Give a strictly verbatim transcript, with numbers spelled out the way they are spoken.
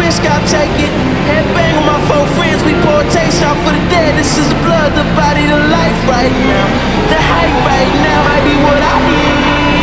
risk, I'll take it. Headbang with my four friends, we pour a taste out for the dead. This is the blood, the body, the life right now. The hype right now might be what I need.